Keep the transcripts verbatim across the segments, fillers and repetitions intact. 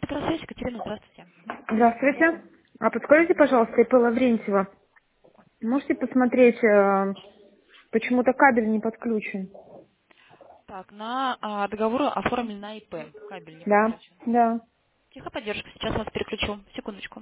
Теплосвязь, Екатерина, здравствуйте. Здравствуйте. А подскажите, пожалуйста, ИП Лаврентьева, можете посмотреть, э, почему-то кабель не подключен? Так, на а, договор оформлен на ИП. Кабель не Да, подключен. да. Техподдержка, сейчас вас переключу. Секундочку.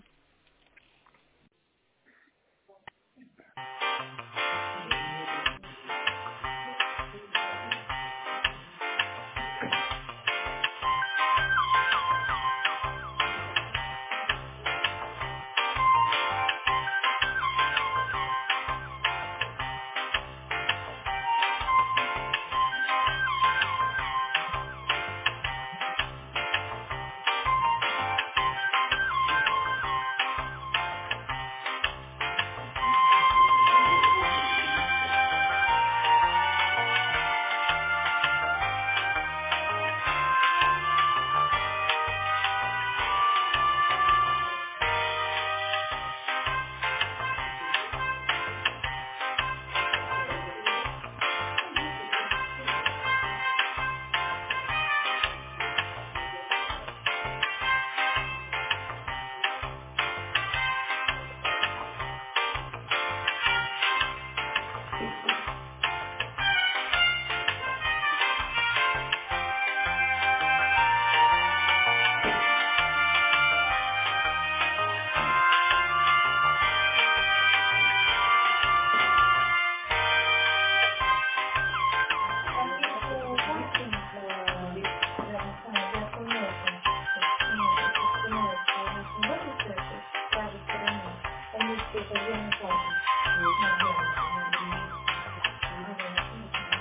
Там есть э, кастинг э, рядом с нами, где оформляется, то есть, ну, если становится по нашему офисе, то есть в правой стороне, там есть э, подземный кастинг, подземный. Вот.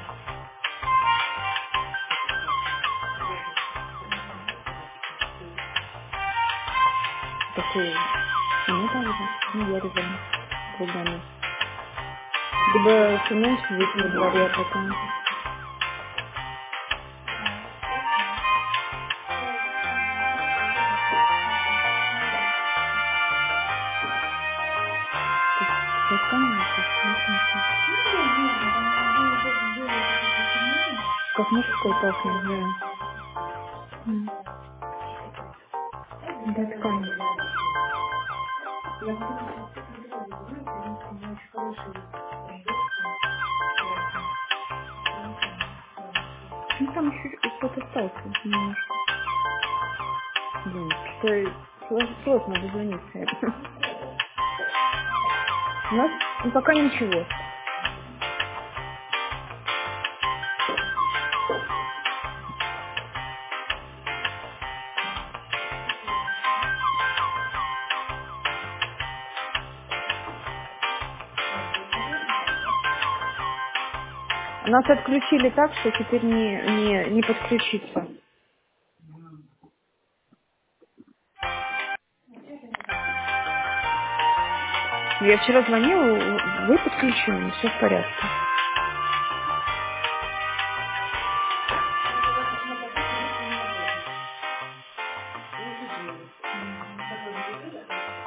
Мгм. Такую, ну так же, ну вырезали кругами. Либо цемент сидит во дворе, а потом, А, хорошо. Я, ага, хорошо, я посмотрю. Мгм. то есть сосканиваете, смотрите. Ну да, можно, там вы вот сделаете такой цемент, Как чтобы мужской не пахнет, было. да. М, Да. Да, ткань. Я вот это все собираю, знаете, у нас у меня очень хороший есть производство, классно, принесем с радостью. Ну там еще что-то остался немножко. Блин, что сложно, сложно дозвониться. У нас ну, пока ничего. Нас отключили так, что теперь не, не, не подключиться. Я вчера звонила, вы подключены, все в порядке. Может, у вас на попытке быстро не работает. Мгм. Такой же язык, да, конечно?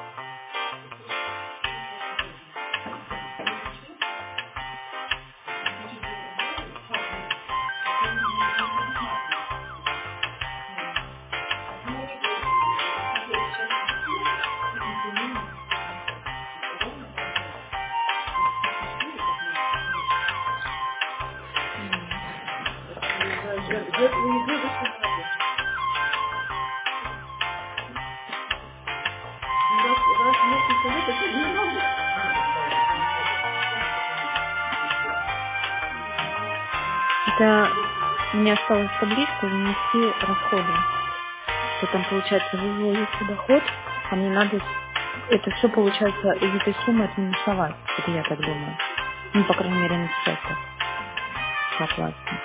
Ну, смотри, сейчас включу, и тем не менее, ровно два раза. М. Это мне осталось табличку внести расходы. То там, получается, выводится доход, а мне надо с- это все, получается, из этой суммы отминусовать. Это я так думаю. Ну, по крайней мере, написать так по оплате.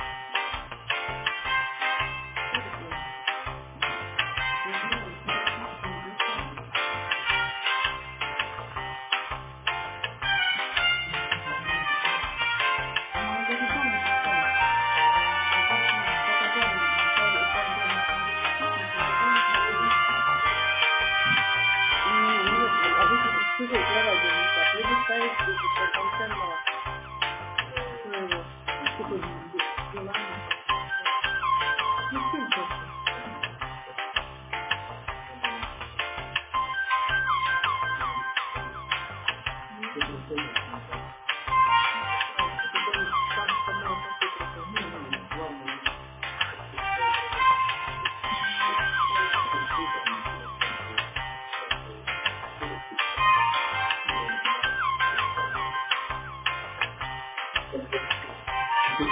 Ну, он даже там написал. Написано, как обязанность, как, как обязанность перевести, и дополнительно перевести. Ну, всем просто.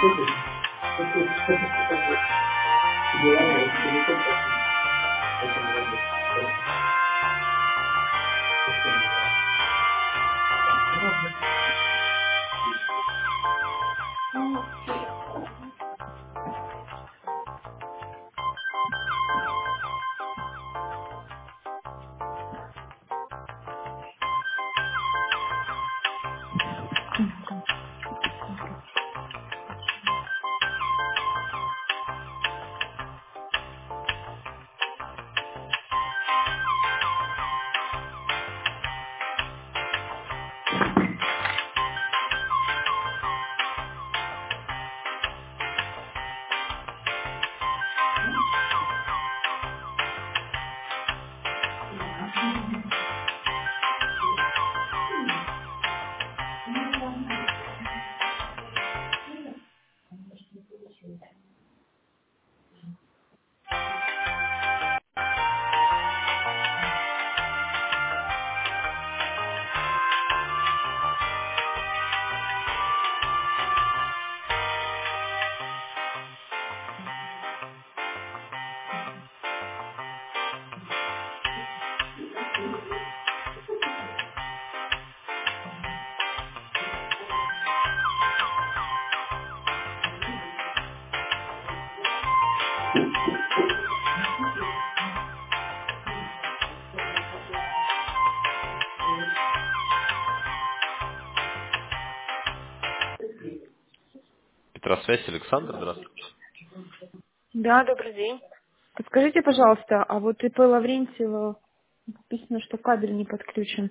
Петросвязь, Александр, здравствуйте. Да, добрый день. Подскажите, пожалуйста, а вот ИП Лаврентьева написано, что кабель не подключен.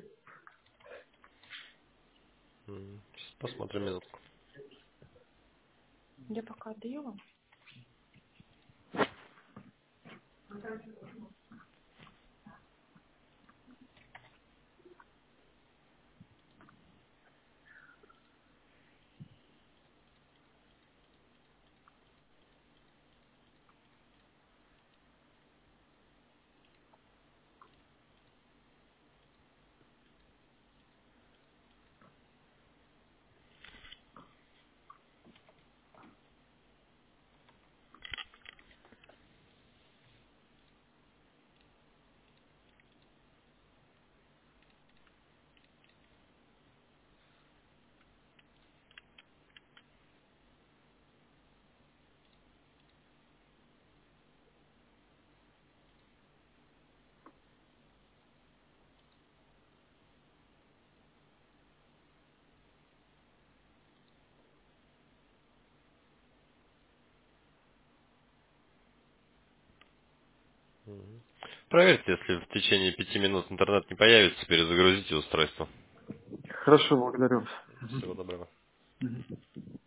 М, Сейчас посмотрим минутку. Я пока отдаю вам. Проверьте, если в течение пяти минут интернет не появится, перезагрузите устройство. Хорошо, благодарю. Всего доброго.